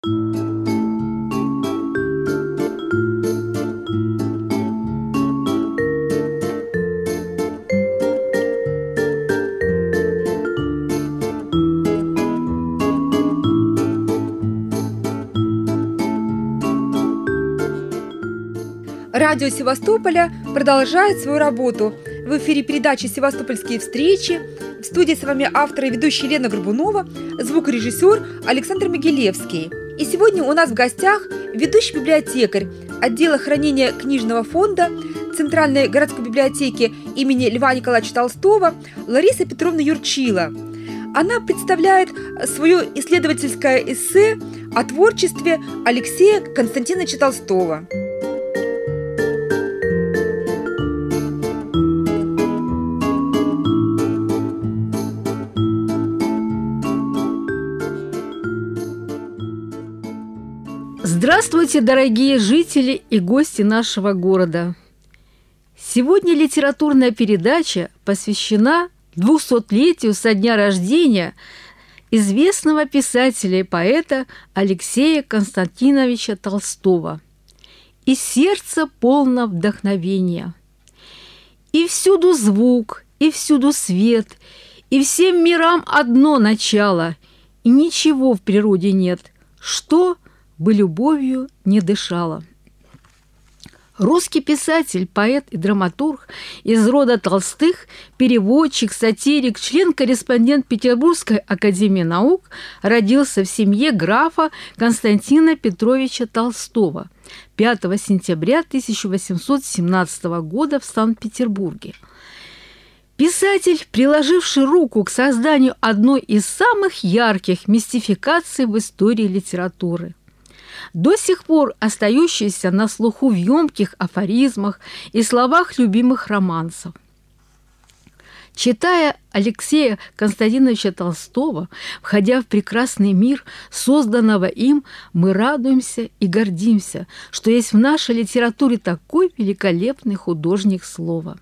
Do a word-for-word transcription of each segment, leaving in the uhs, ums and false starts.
Радио Севастополя продолжает свою работу. В эфире передачи «Севастопольские встречи». В студии с вами автор и ведущая Лена Горбунова, звукорежиссер Александр Могилевский. И сегодня у нас в гостях ведущий библиотекарь отдела хранения книжного фонда Центральной городской библиотеки имени Льва Николаевича Толстого Лариса Петровна Юрчила. Она представляет свое исследовательское эссе о творчестве Алексея Константиновича Толстого. Здравствуйте, дорогие жители и гости нашего города! Сегодня литературная передача посвящена двухсотлетию со дня рождения известного писателя и поэта Алексея Константиновича Толстого. И сердце полно вдохновения. И всюду звук, и всюду свет, и всем мирам одно начало, и ничего в природе нет, что бы любовью не дышала. Русский писатель, поэт и драматург из рода Толстых, переводчик, сатирик, член-корреспондент Петербургской академии наук, родился в семье графа Константина Петровича Толстого пятого сентября тысяча восемьсот семнадцатого года в Санкт-Петербурге. Писатель, приложивший руку к созданию одной из самых ярких мистификаций в истории литературы, до сих пор остающийся на слуху в ёмких афоризмах и словах любимых романсов. Читая Алексея Константиновича Толстого, входя в прекрасный мир, созданного им, мы радуемся и гордимся, что есть в нашей литературе такой великолепный художник слова.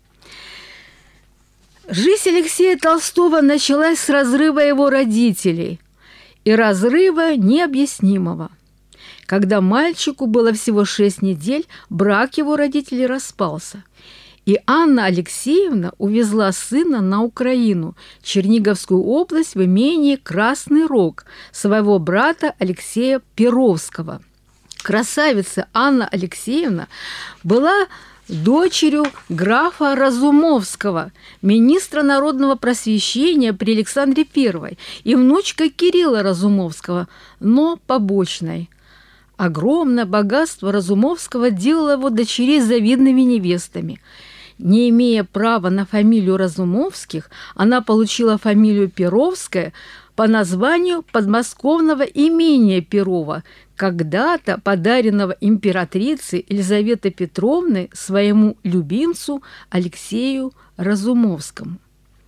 Жизнь Алексея Толстого началась с разрыва его родителей и разрыва необъяснимого. Когда мальчику было всего шесть недель, брак его родителей распался, и Анна Алексеевна увезла сына на Украину, Черниговскую область, в имение Красный Рог, своего брата Алексея Перовского. Красавица Анна Алексеевна была дочерью графа Разумовского, министра народного просвещения при Александре Первой, и внучкой Кирилла Разумовского, но побочной. Огромное богатство Разумовского делало его дочерей завидными невестами. Не имея права на фамилию Разумовских, она получила фамилию Перовская по названию подмосковного имения Перова, когда-то подаренного императрицей Елизаветой Петровной своему любимцу Алексею Разумовскому.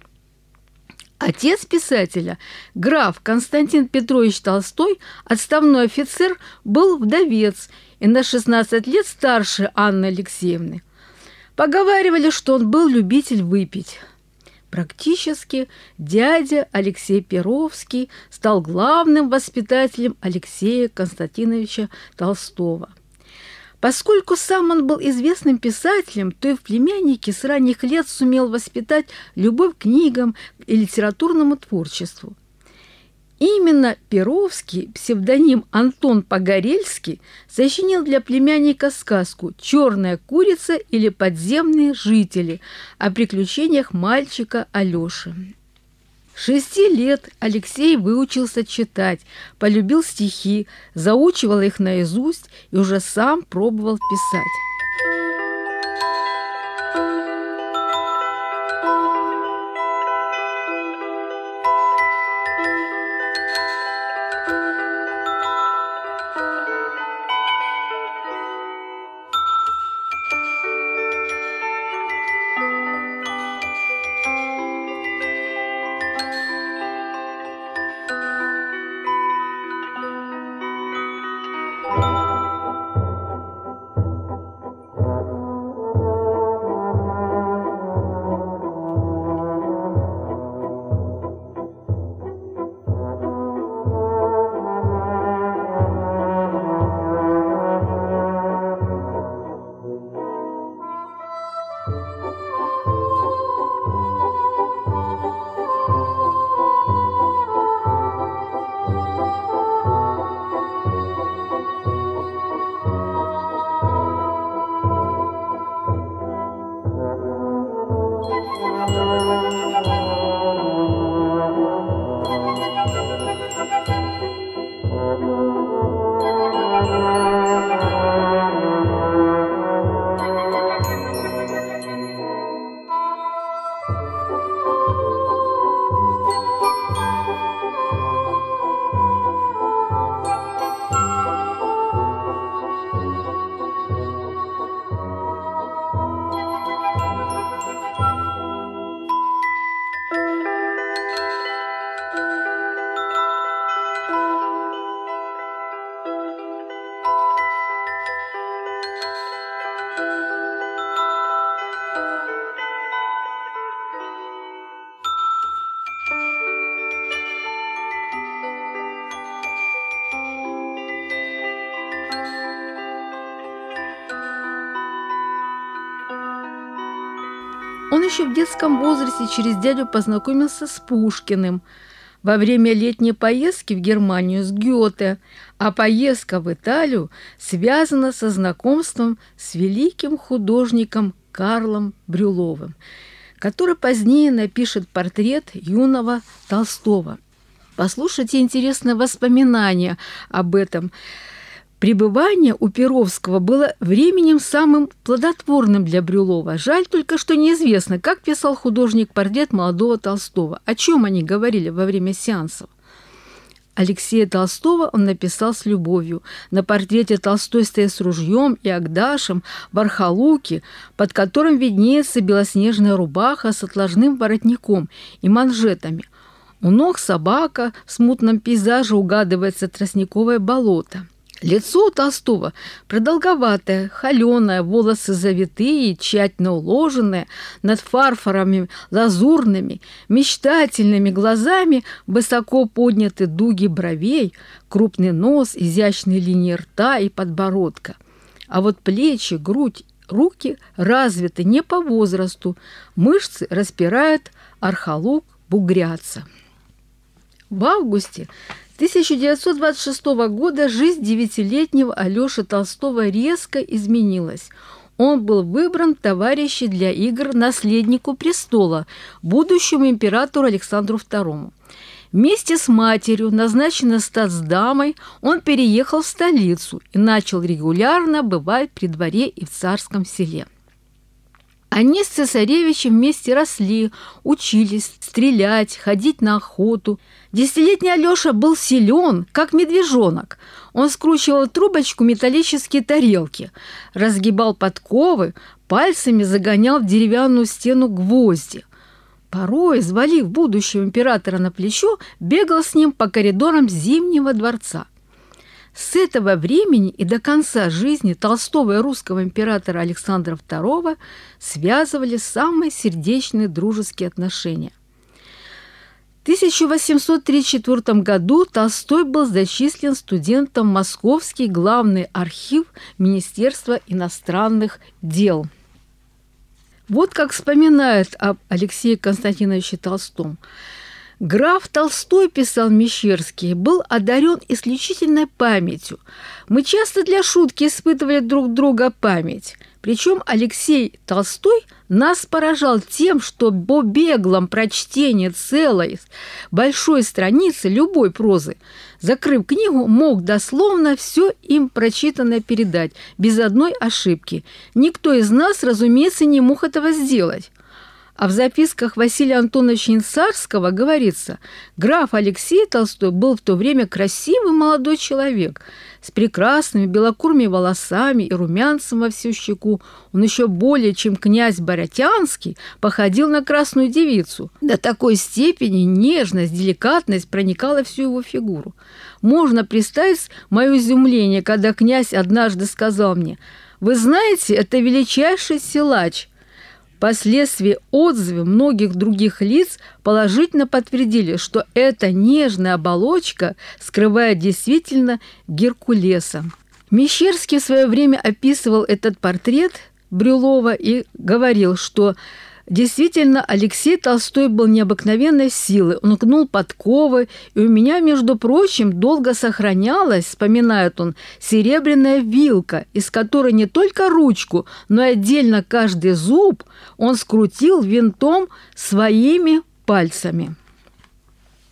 Отец писателя, граф Константин Петрович Толстой, отставной офицер, был вдовец и на шестнадцать лет старше Анны Алексеевны. Поговаривали, что он был любитель выпить. Практически дядя Алексей Перовский стал главным воспитателем Алексея Константиновича Толстого. Поскольку сам он был известным писателем, то и в племяннике с ранних лет сумел воспитать любовь к книгам и литературному творчеству. Именно Перовский, псевдоним Антон Погорельский, сочинил для племянника сказку «Черная курица или подземные жители» о приключениях мальчика Алёши. С шести лет Алексей выучился читать, полюбил стихи, заучивал их наизусть и уже сам пробовал писать. Он еще в детском возрасте через дядю познакомился с Пушкиным во время летней поездки в Германию с Гёте, а поездка в Италию связана со знакомством с великим художником Карлом Брюловым, который позднее напишет портрет юного Толстого. Послушайте интересное воспоминание об этом. Пребывание у Перовского было временем самым плодотворным для Брюлова. Жаль только, что неизвестно, как писал художник портрет молодого Толстого, о чем они говорили во время сеансов. Алексея Толстого он написал с любовью. На портрете Толстой стоит с ружьем и агдашем в архалуке, под которым виднеется белоснежная рубаха с отложным воротником и манжетами. У ног собака, в смутном пейзаже угадывается тростниковое болото. Лицо у Толстого продолговатое, холёное, волосы завитые, тщательно уложенные, над фарфорами лазурными, мечтательными глазами высоко подняты дуги бровей, крупный нос, изящные линии рта и подбородка. А вот плечи, грудь, руки развиты не по возрасту, мышцы распирают, архалук бугрятся. В августе тысяча девятьсот двадцать шестого года жизнь девятилетнего Алёши Толстого резко изменилась. Он был выбран в товарищи для игр наследнику престола, будущему императору Александру второму. Вместе с матерью, назначенной статсдамой, он переехал в столицу и начал регулярно бывать при дворе и в царском селе. Они с цесаревичем вместе росли, учились стрелять, ходить на охоту. Десятилетний Алёша был силен, как медвежонок. Он скручивал трубочку металлические тарелки, разгибал подковы, пальцами загонял в деревянную стену гвозди. Порой, взвалив будущего императора на плечо, бегал с ним по коридорам Зимнего дворца. С этого времени и до конца жизни Толстого и русского императора Александра второго связывали самые сердечные дружеские отношения. В тысяча восемьсот тридцать четвёртом году Толстой был зачислен студентом в Московский главный архив Министерства иностранных дел. Вот как вспоминает об Алексее Константиновиче Толстом. Граф Толстой, писал Мещерский, был одарен исключительной памятью. Мы часто для шутки испытывали друг друга память. Причем Алексей Толстой нас поражал тем, что по беглом прочтении целой большой страницы любой прозы, закрыв книгу, мог дословно все им прочитанное передать, без одной ошибки. Никто из нас, разумеется, не мог этого сделать. А в записках Василия Антоновича Инсарского говорится, граф Алексей Толстой был в то время красивый молодой человек с прекрасными белокурыми волосами и румянцем во всю щеку. Он еще более, чем князь Баратянский, походил на красную девицу. До такой степени нежность, деликатность проникала всю его фигуру. Можно представить мое изумление, когда князь однажды сказал мне: «Вы знаете, это величайший силач». Впоследствии отзывы многих других лиц положительно подтвердили, что эта нежная оболочка скрывает действительно Геркулеса. Мещерский в свое время описывал этот портрет Брюлова и говорил, что действительно Алексей Толстой был необыкновенной силы. Он гнул подковы, и у меня, между прочим, долго сохранялась, вспоминает он, серебряная вилка, из которой не только ручку, но и отдельно каждый зуб он скрутил винтом своими пальцами.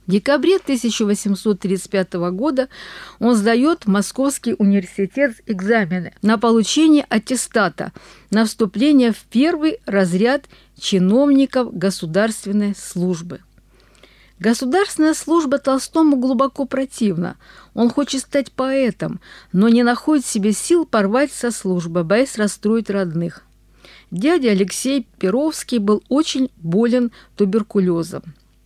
В декабре тысяча восемьсот тридцать пятого года он сдает в Московский университет экзамены на получение аттестата на вступление в первый разряд чиновников государственной службы. Государственная служба Толстому глубоко противна. Он хочет стать поэтом, но не находит в себе сил порвать со службы, боясь расстроить родных. Дядя Алексей Перовский был очень болен туберкулезом.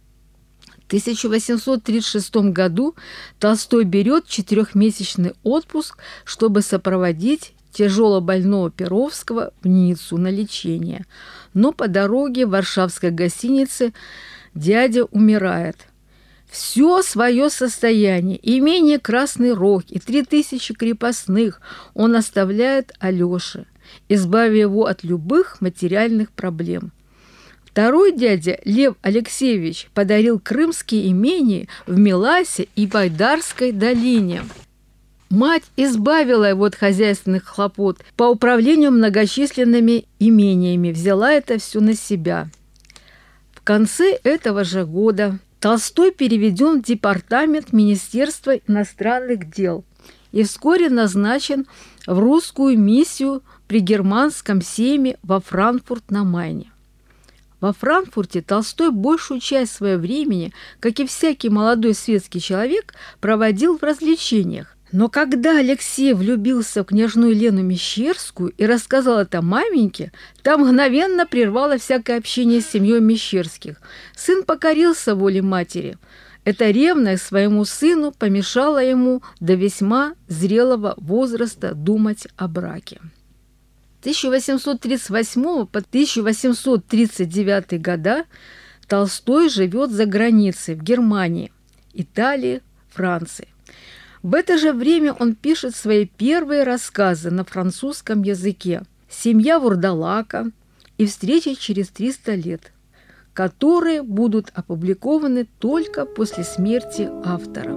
В тысяча восемьсот тридцать шестом году Толстой берет четырехмесячный отпуск, чтобы сопроводить тяжелобольного Перовского в Ниццу на лечение. Но по дороге в варшавской гостинице дядя умирает. Все свое состояние, имение Красный Рог и три тысячи крепостных он оставляет Алёше, избавив его от любых материальных проблем. Второй дядя, Лев Алексеевич, подарил крымские имения в Меласе и Байдарской долине. Мать избавила его от хозяйственных хлопот по управлению многочисленными имениями, взяла это все на себя. В конце этого же года Толстой переведен в департамент Министерства иностранных дел и вскоре назначен в русскую миссию при германском сейме во Франкфурт-на-Майне. Во Франкфурте Толстой большую часть своего времени, как и всякий молодой светский человек, проводил в развлечениях. Но когда Алексей влюбился в княжну Елену Мещерскую и рассказал это маменьке, та мгновенно прервала всякое общение с семьей Мещерских. Сын покорился воле матери. Эта ревность своему сыну помешала ему до весьма зрелого возраста думать о браке. С тысяча восемьсот тридцать восьмого по тысяча восемьсот тридцать девятый года Толстой живет за границей, в Германии, Италии, Франции. В это же время он пишет свои первые рассказы на французском языке «Семья вурдалака» и «Встреча через триста лет», которые будут опубликованы только после смерти автора.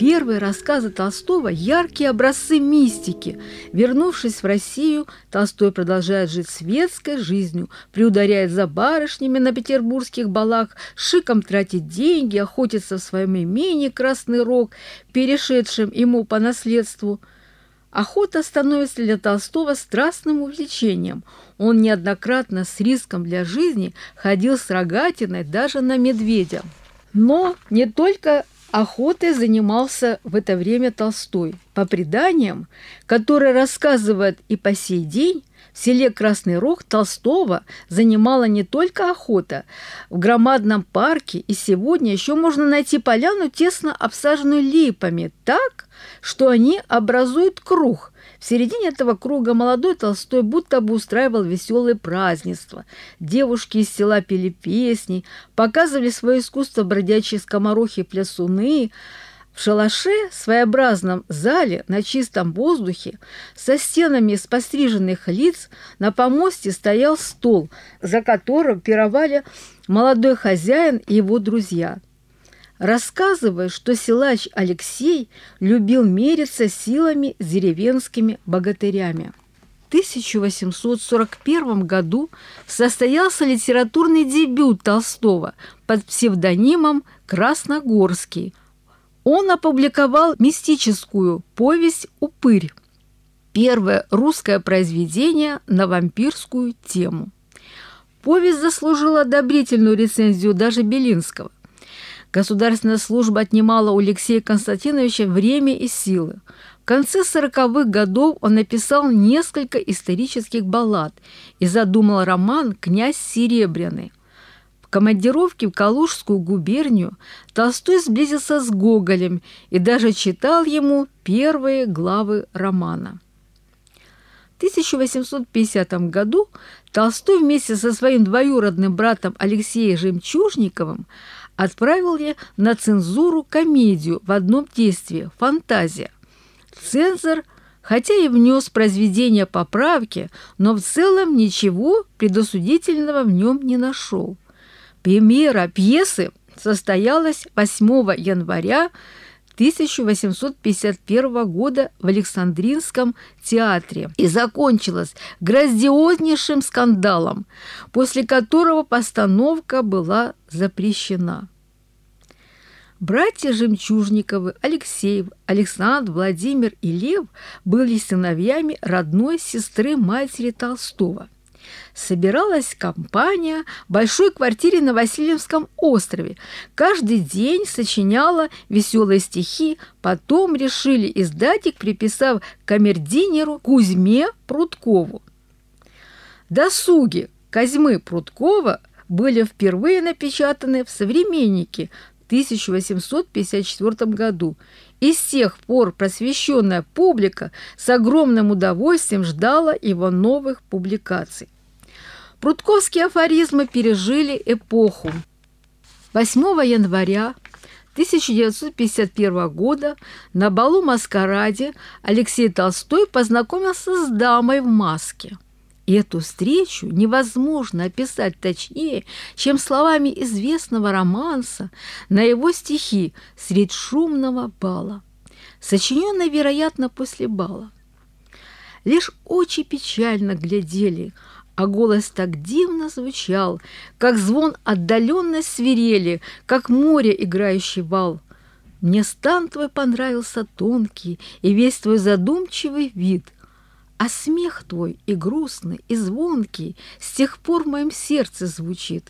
Первые рассказы Толстого – яркие образцы мистики. Вернувшись в Россию, Толстой продолжает жить светской жизнью, приударяет за барышнями на петербургских балах, шиком тратит деньги, охотится в своем имении «Красный Рог», перешедшем ему по наследству. Охота становится для Толстого страстным увлечением. Он неоднократно с риском для жизни ходил с рогатиной даже на медведя. Но не только охотой занимался в это время Толстой. По преданиям, которые рассказывают и по сей день, в селе Красный Рог Толстого занимала не только охота. В громадном парке и сегодня еще можно найти поляну, тесно обсаженную липами, так, что они образуют круг. В середине этого круга молодой Толстой будто бы устраивал веселые празднества. Девушки из села пели песни, показывали свое искусство бродячие скоморохи и плясуны. В шалаше, своеобразном зале на чистом воздухе, со стенами из постриженных лиц, на помосте стоял стол, за которым пировали молодой хозяин и его друзья. Рассказывая, что силач Алексей любил мериться силами с деревенскими богатырями. В тысяча восемьсот сорок первом году состоялся литературный дебют Толстого под псевдонимом Красногорский. Он опубликовал мистическую повесть «Упырь», первое русское произведение на вампирскую тему. Повесть заслужила одобрительную рецензию даже Белинского. Государственная служба отнимала у Алексея Константиновича время и силы. В конце сороковых годов он написал несколько исторических баллад и задумал роман «Князь Серебряный». В командировке в Калужскую губернию Толстой сблизился с Гоголем и даже читал ему первые главы романа. В тысяча восемьсот пятидесятом году Толстой вместе со своим двоюродным братом Алексеем Жемчужниковым отправили на цензуру комедию в одном действии «Фантазия». Цензор, хотя и внес произведение поправки, но в целом ничего предосудительного в нем не нашел. Премьера пьесы состоялась восьмого января тысяча восемьсот пятьдесят первого года в Александринском театре и закончилась грандиознейшим скандалом, после которого постановка была запрещена. Братья Жемчужниковы, Алексей, Александр, Владимир и Лев были сыновьями родной сестры матери Толстого. Собиралась компания в большой квартире на Васильевском острове. Каждый день сочиняла веселые стихи, потом решили издать их, приписав камердинеру Кузьме Прудкову. Досуги Козьмы Прудкова были впервые напечатаны в «Современнике» в тысяча восемьсот пятьдесят четвёртом году. И с тех пор просвещенная публика с огромным удовольствием ждала его новых публикаций. Прудковские афоризмы пережили эпоху. восьмого января тысяча девятьсот пятьдесят первого года на балу-маскараде Алексей Толстой познакомился с дамой в маске. И эту встречу невозможно описать точнее, чем словами известного романса на его стихи «Средь шумного бала», сочиненной, вероятно, после бала. Лишь очи печально глядели, а голос так дивно звучал, как звон отдаленной свирели, как море, играющий вал. Мне стан твой понравился тонкий и весь твой задумчивый вид, а смех твой и грустный, и звонкий с тех пор в моем сердце звучит.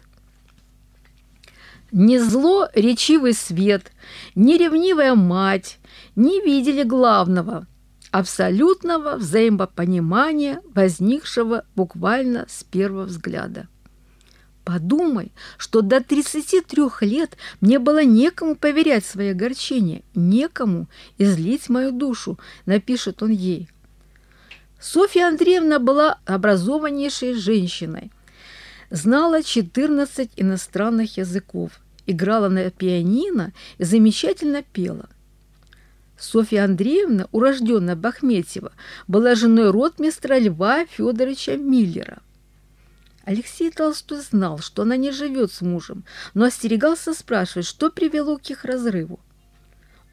Ни зло речивый свет, ни ревнивая мать не видели главного – абсолютного взаимопонимания, возникшего буквально с первого взгляда. Подумай, что до тридцати трёх лет мне было некому поверять свои огорчения, некому излить мою душу, напишет он ей. Софья Андреевна была образованнейшей женщиной, знала четырнадцать иностранных языков, играла на пианино и замечательно пела. Софья Андреевна, урожденная Бахметьева, была женой ротмистра Льва Федоровича Миллера. Алексей Толстой знал, что она не живет с мужем, но остерегался спрашивать, что привело к их разрыву.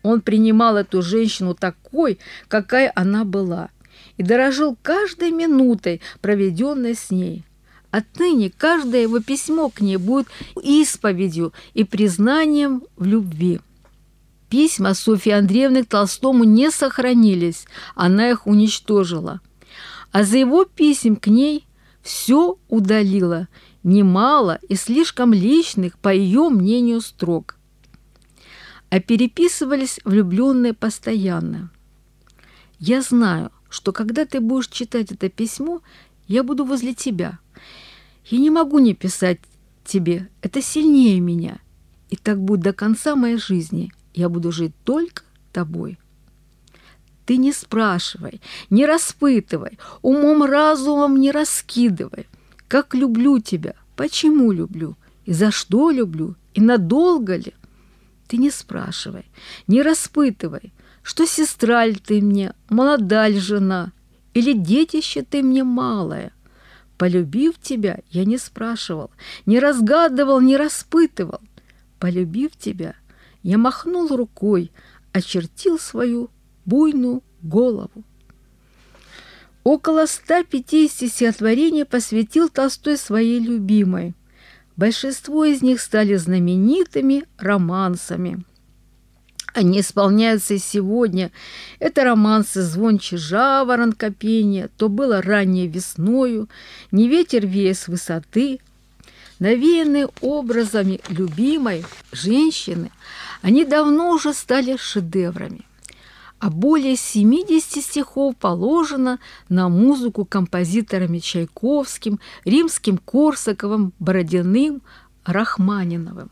Он принимал эту женщину такой, какая она была, и дорожил каждой минутой, проведенной с ней. Отныне каждое его письмо к ней будет исповедью и признанием в любви. Письма Софьи Андреевны к Толстому не сохранились, она их уничтожила. А за его писем к ней все удалила, немало и слишком личных, по ее мнению, строк. А переписывались влюбленные постоянно. «Я знаю, что когда ты будешь читать это письмо, я буду возле тебя. Я не могу не писать тебе, это сильнее меня. И так будет до конца моей жизни. Я буду жить только тобой. Ты не спрашивай, не распытывай, умом-разумом не раскидывай. Как люблю тебя, почему люблю, и за что люблю, и надолго ли? Ты не спрашивай, не распытывай, что сестра ли ты мне, молода ли жена, или детище ты мне малое. Полюбив тебя, я не спрашивал, не разгадывал, не распытывал. Полюбив тебя, я махнул рукой, очертил свою буйную голову. Около ста пятидесяти стихотворений посвятил Толстой своей любимой. Большинство из них стали знаменитыми романсами. Они исполняются и сегодня. Это романсы «Звонче жаворонка пение», «То было ранней весною», «Не ветер вея с высоты». Навеянные образами любимой женщины, они давно уже стали шедеврами. А более семидесяти стихов положено на музыку композиторами Чайковским, Римским-Корсаковым, Бородиным, Рахманиновым.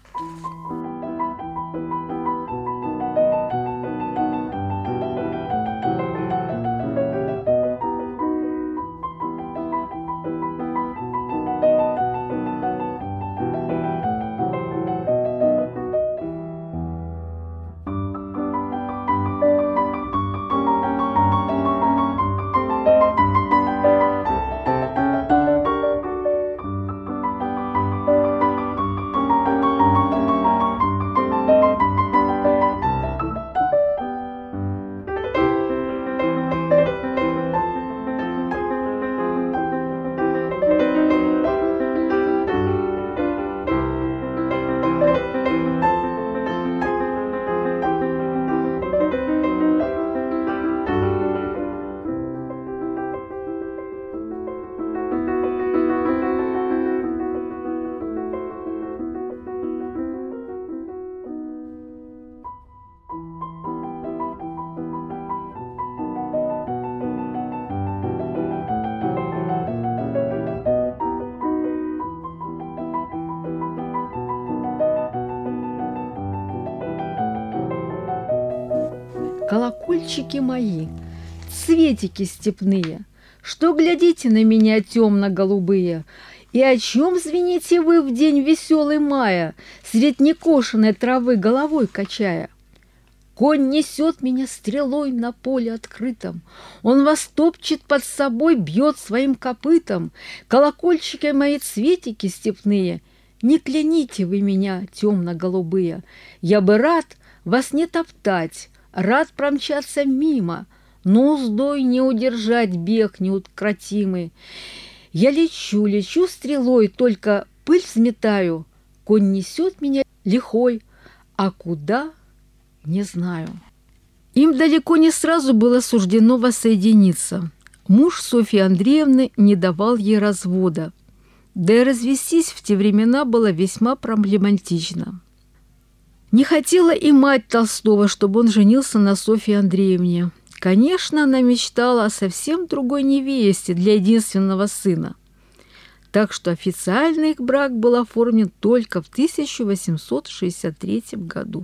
Колокольчики мои, цветики степные, что глядите на меня темно-голубые, и о чем звените вы в день веселый мая, средь некошенной травы головой качая? Конь несет меня стрелой на поле открытом, он вас топчет под собой, бьет своим копытом. Колокольчики мои, цветики степные, не кляните вы меня, темно-голубые, я бы рад вас не топтать, рад промчаться мимо, но уздой не удержать бег неукротимый. Я лечу, лечу стрелой, только пыль взметаю. Конь несет меня лихой, а куда — не знаю. Им далеко не сразу было суждено воссоединиться. Муж Софьи Андреевны не давал ей развода. Да и развестись в те времена было весьма проблематично. Не хотела и мать Толстого, чтобы он женился на Софье Андреевне. Конечно, она мечтала о совсем другой невесте для единственного сына. Так что официально их брак был оформлен только в тысяча восемьсот шестьдесят третьем году.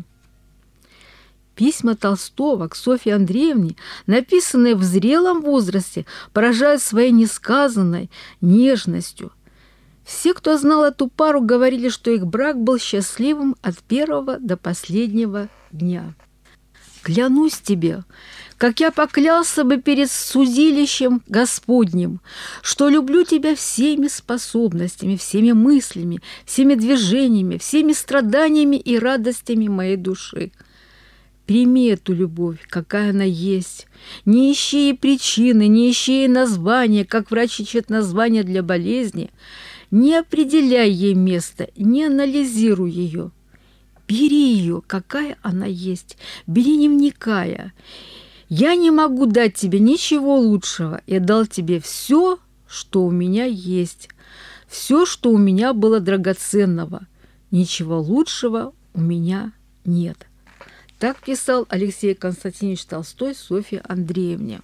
Письма Толстого к Софье Андреевне, написанные в зрелом возрасте, поражают своей несказанной нежностью. Все, кто знал эту пару, говорили, что их брак был счастливым от первого до последнего дня. «Клянусь тебе, как я поклялся бы перед судилищем Господним, что люблю тебя всеми способностями, всеми мыслями, всеми движениями, всеми страданиями и радостями моей души», Прими эту любовь, какая она есть. Не ищи ей причины, не ищи ей названия, как врач ищет название для болезни. Не определяй ей место, не анализируй ее. Бери ее, какая она есть, бери не вникая. Я не могу дать тебе ничего лучшего. Я дал тебе все, что у меня есть, все, что у меня было драгоценного. Ничего лучшего у меня нет. Так писал Алексей Константинович Толстой Софье Андреевне.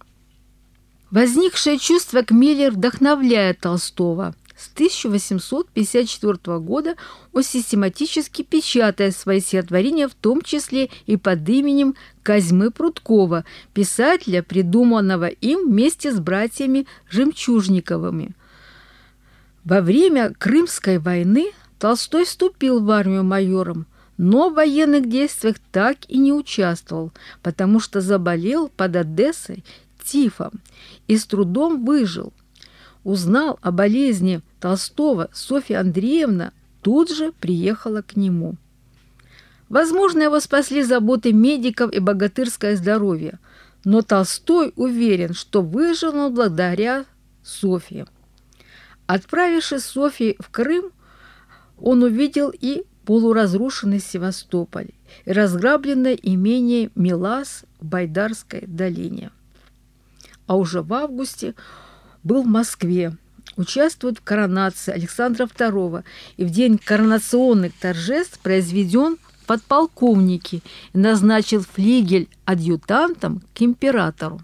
Возникшее чувство к Миллер вдохновляет Толстого. С тысяча восемьсот пятьдесят четвёртого года он систематически печатает свои стихотворения, в том числе и под именем Козьмы Прудкова, писателя, придуманного им вместе с братьями Жемчужниковыми. Во время Крымской войны Толстой вступил в армию майором, но в военных действиях так и не участвовал, потому что заболел под Одессой тифом и с трудом выжил. Узнал о болезни Толстого, Софья Андреевна тут же приехала к нему. Возможно, его спасли заботы медиков и богатырское здоровье, но Толстой уверен, что выжил он благодаря Софье. Отправившись с Софьей в Крым, он увидел и полуразрушенный Севастополь, и разграбленное имение Милас в Байдарской долине. А уже в августе был в Москве, участвует в коронации Александра второго и в день коронационных торжеств произведен в подполковники и назначил флигель адъютантом к императору.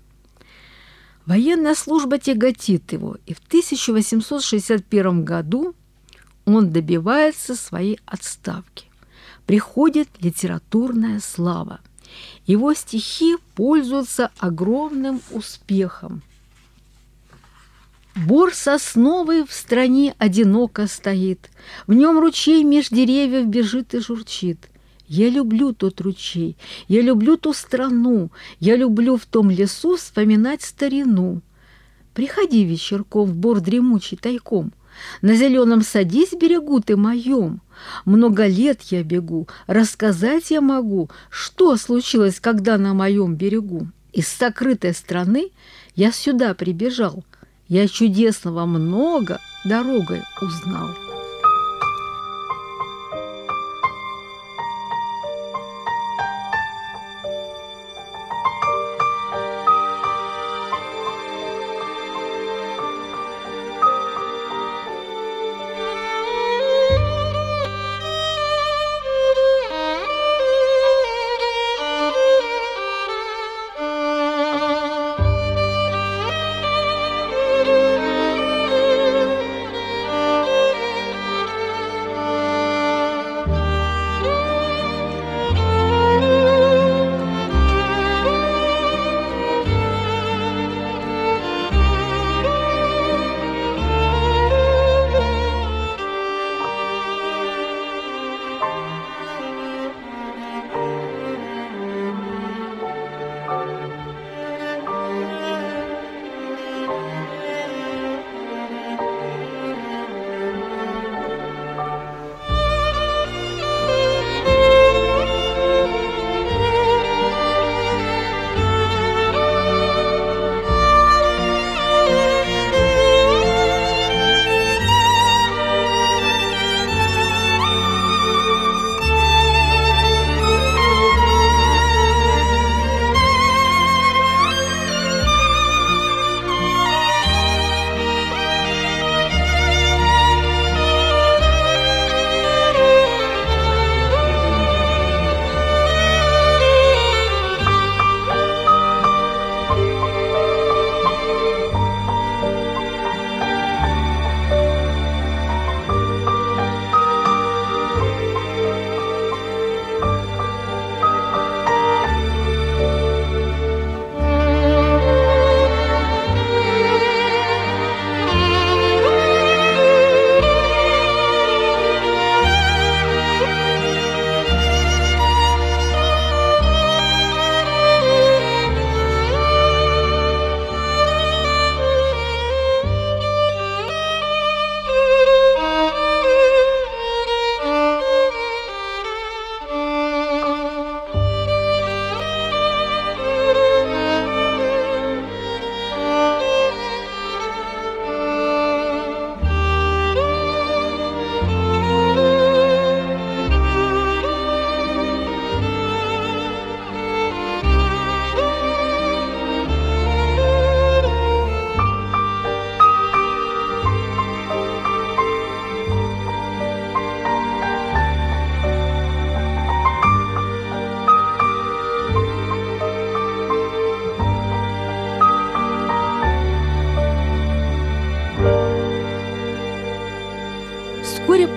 Военная служба тяготит его, и в тысяча восемьсот шестьдесят первом году он добивается своей отставки. Приходит литературная слава. Его стихи пользуются огромным успехом. Бор сосновый в стране одиноко стоит, в нем ручей меж деревьев бежит и журчит. Я люблю тот ручей, я люблю ту страну, я люблю в том лесу вспоминать старину. Приходи вечерком в бор дремучий тайком, на зеленом садись берегу ты моем. Много лет я бегу, рассказать я могу, что случилось, когда на моем берегу. Из сокрытой страны я сюда прибежал, я чудесного много дорогой узнал.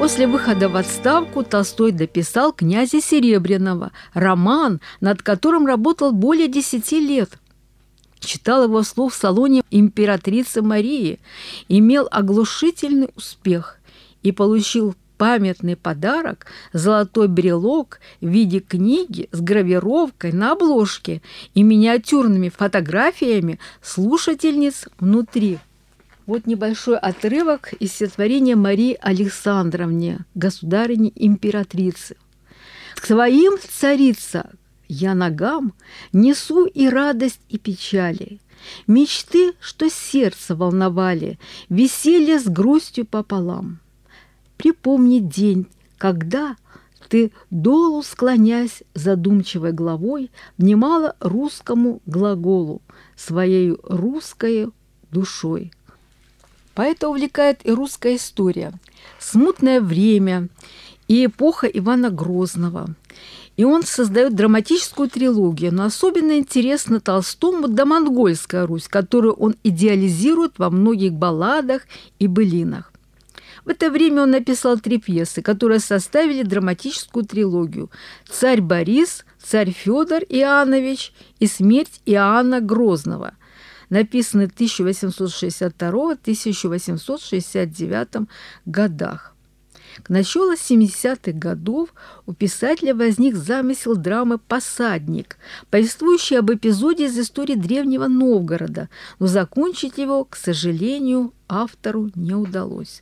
После выхода в отставку Толстой дописал «Князя Серебряного», роман, над которым работал более десяти лет. Читал его вслух в салоне императрицы Марии, имел оглушительный успех и получил памятный подарок – золотой брелок в виде книги с гравировкой на обложке и миниатюрными фотографиями слушательниц внутри. Вот небольшой отрывок из стихотворения Марии Александровне, государыни-императрицы. «К твоим, царица, я ногам несу и радость, и печали, мечты, что сердце волновали, веселье с грустью пополам. Припомни день, когда ты, долу склонясь задумчивой головой, внимала русскому глаголу своей русской душой». Поэта увлекает и русская история, смутное время и эпоха Ивана Грозного. И он создает драматическую трилогию, но особенно интересна Толстому «Домонгольская Русь», которую он идеализирует во многих балладах и былинах. В это время он написал три пьесы, которые составили драматическую трилогию: «Царь Борис», «Царь Федор Иоаннович» и «Смерть Иоанна Грозного», написаны в тысяча восемьсот шестьдесят втором — тысяча восемьсот шестьдесят девятом годах. К началу семидесятых годов у писателя возник замысел драмы «Посадник», повествующий об эпизоде из истории древнего Новгорода, но закончить его, к сожалению, автору не удалось.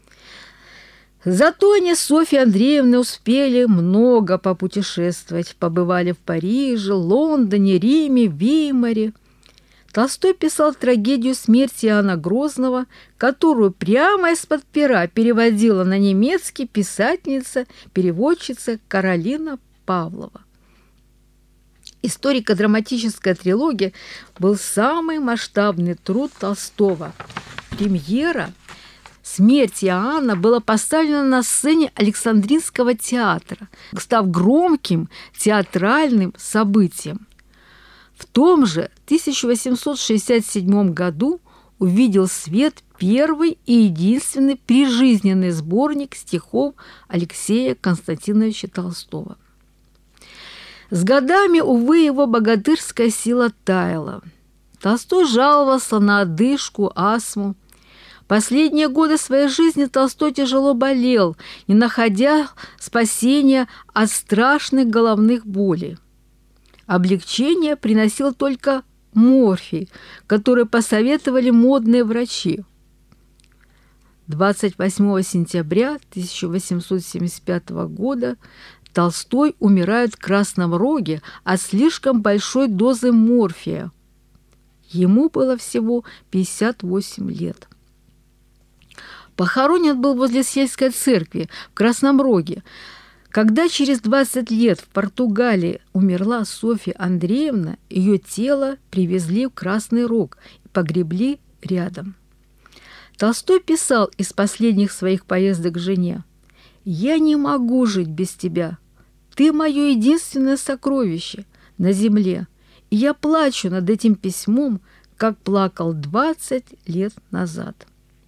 Зато они с Софьей Андреевной успели много попутешествовать, побывали в Париже, Лондоне, Риме, Веймаре. Толстой писал трагедию «Смерть Иоанна Грозного», которую прямо из-под пера переводила на немецкий писательница-переводчица Каролина Павлова. Историко-драматическая трилогия был самый масштабный труд Толстого. Премьера «Смерть Иоанна» была поставлена на сцене Александринского театра, став громким театральным событием. В том же тысяча восемьсот шестьдесят седьмом году увидел свет первый и единственный прижизненный сборник стихов Алексея Константиновича Толстого. С годами, увы, его богатырская сила таяла. Толстой жаловался на одышку, астму. Последние годы своей жизни Толстой тяжело болел, не находя спасения от страшных головных болей. Облегчение приносил только морфий, который посоветовали модные врачи. двадцать восьмого сентября тысяча восемьсот семьдесят пятого года Толстой умирает в Красном Роге от слишком большой дозы морфия. Ему было всего пятьдесят восемь лет. Похоронен был возле сельской церкви в Красном Роге. Когда через двадцать лет в Португалии умерла Софья Андреевна, ее тело привезли в Красный Рог и погребли рядом. Толстой писал из последних своих поездок к жене: «Я не могу жить без тебя. Ты мое единственное сокровище на земле, и я плачу над этим письмом, как плакал двадцать лет назад».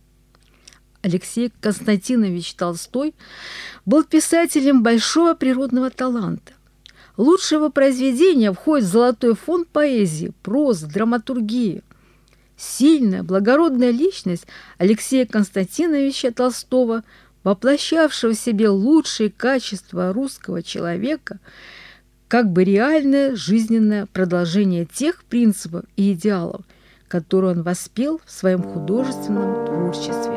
Алексей Константинович Толстой был писателем большого природного таланта. Лучшие его произведения входят в золотой фонд поэзии, прозы, драматургии. Сильная, благородная личность Алексея Константиновича Толстого, воплощавшего в себе лучшие качества русского человека, как бы реальное жизненное продолжение тех принципов и идеалов, которые он воспел в своем художественном творчестве.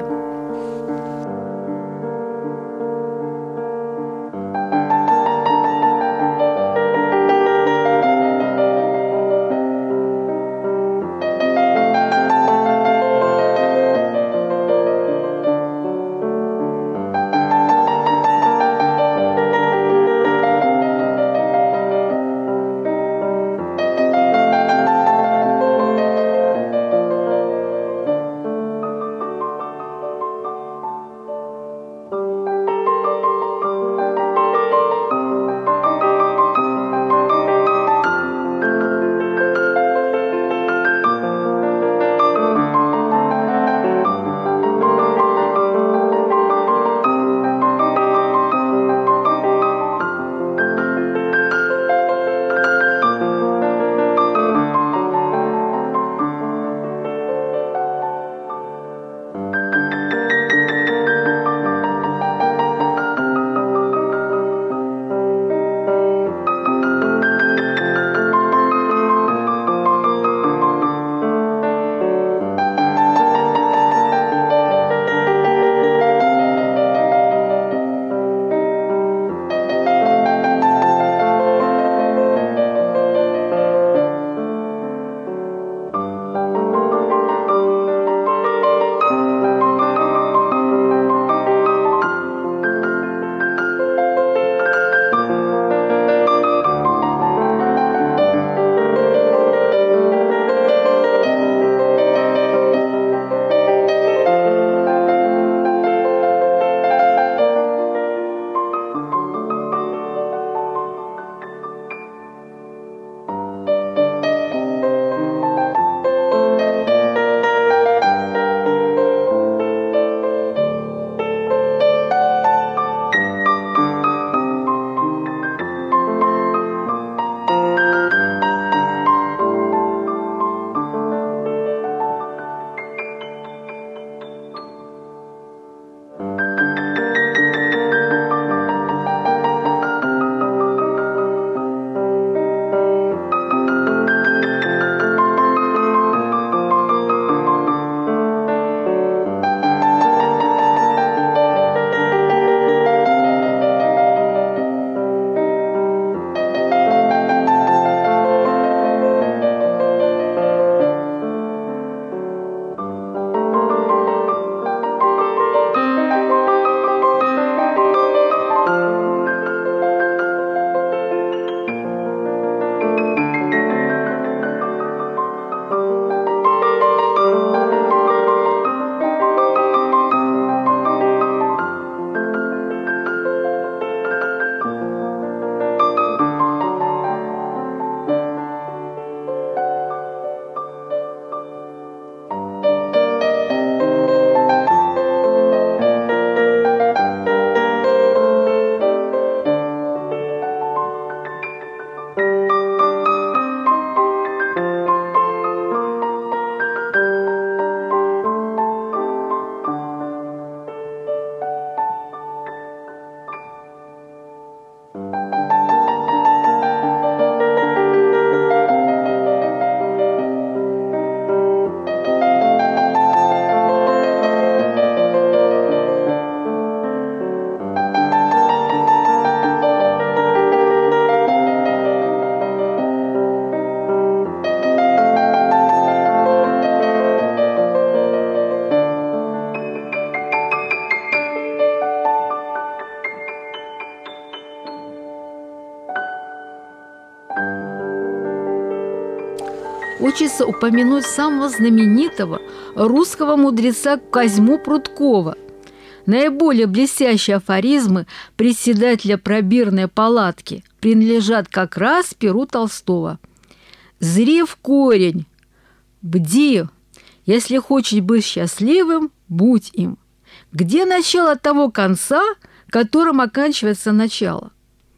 хочется упомянуть самого знаменитого русского мудреца Козьму Прудкова. Наиболее блестящие афоризмы председателя пробирной палатки принадлежат как раз перу Толстого. «Зри в корень, бди, если хочешь быть счастливым, будь им. Где начало того конца, которым оканчивается начало?»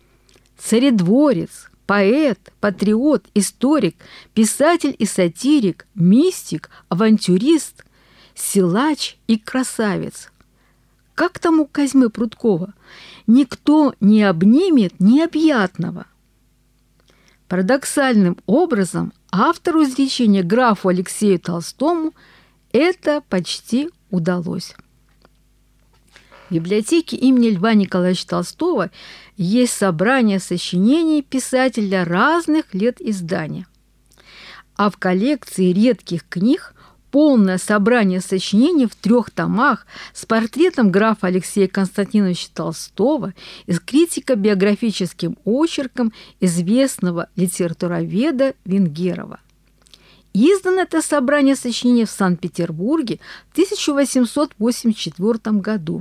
Царедворец, поэт, патриот, историк, писатель и сатирик, мистик, авантюрист, силач и красавец. Как там у Козьмы Прудкова? Никто не обнимет необъятного. Парадоксальным образом автору изречения графу Алексею Толстому это почти удалось. В библиотеке имени Льва Николаевича Толстого есть собрание сочинений писателя разных лет издания. А в коллекции редких книг полное собрание сочинений в трех томах с портретом графа Алексея Константиновича Толстого и с критико-биографическим очерком известного литературоведа Венгерова. Издано это собрание сочинений в Санкт-Петербурге в тысяча восемьсот восемьдесят четвёртом году.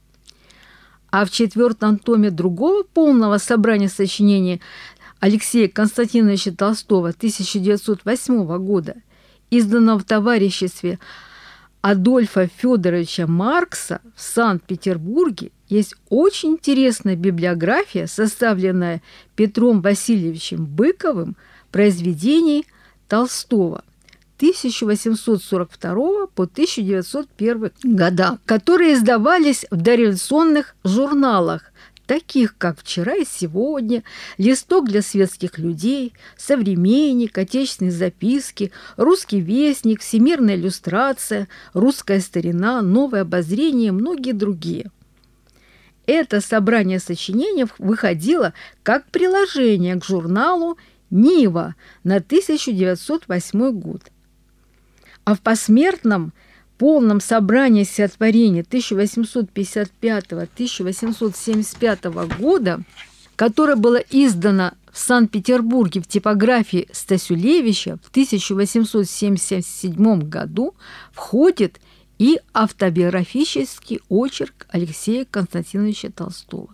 А в четвертом томе другого полного собрания сочинений Алексея Константиновича Толстого тысяча девятьсот восьмого года, изданного в товариществе Адольфа Федоровича Маркса в Санкт-Петербурге, есть очень интересная библиография, составленная Петром Васильевичем Быковым, произведений Толстого тысяча восемьсот сорок второго по тысяча девятьсот первый года, которые издавались в дореволюционных журналах, таких как «Вчера и сегодня», «Листок для светских людей», «Современник», «Отечественные записки», «Русский вестник», «Всемирная иллюстрация», «Русская старина», «Новое обозрение» и многие другие. Это собрание сочинений выходило как приложение к журналу «Нива» на тысяча девятьсот восьмой год. А в посмертном полном собрании стихотворений тысяча восемьсот пятьдесят пятого — тысяча восемьсот семьдесят пятого года, которое было издано в Санкт-Петербурге в типографии Стасюлевича в тысяча восемьсот семьдесят седьмом году, входит и автобиографический очерк Алексея Константиновича Толстого.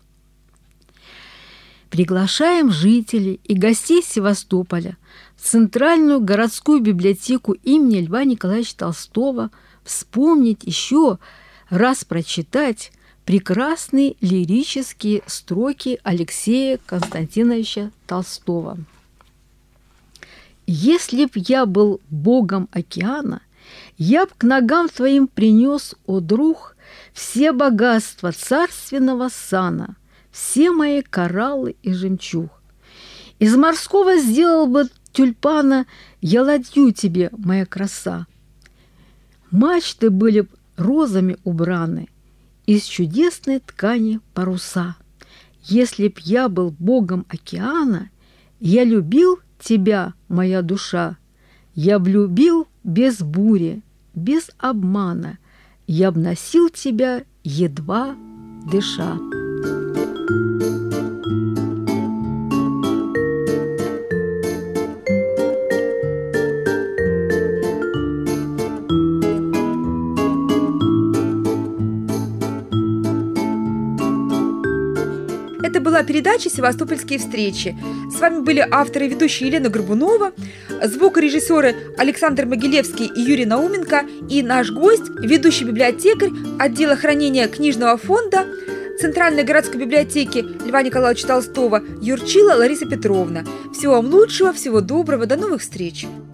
Приглашаем жителей и гостей Севастополя в Центральную городскую библиотеку имени Льва Николаевича Толстого вспомнить еще раз прочитать прекрасные лирические строки Алексея Константиновича Толстого. «Если б я был богом океана, я б к ногам твоим принес, о друг, все богатства царственного сана, все мои кораллы и жемчуг. Из морского сделал бы тюльпана я ладью тебе, моя краса. Мачты были б розами убраны, из чудесной ткани паруса. Если б я был богом океана, я любил тебя, моя душа. Я б любил без бури, без обмана. Я б носил тебя, едва дыша». Это была передача «Севастопольские встречи». С вами были авторы и ведущие Елена Горбунова, звукорежиссеры Александр Могилевский и Юрий Науменко и наш гость, ведущий библиотекарь отдела хранения книжного фонда Центральной городской библиотеки Льва Николаевича Толстого Юрчила Лариса Петровна. Всего вам лучшего, всего доброго, до новых встреч!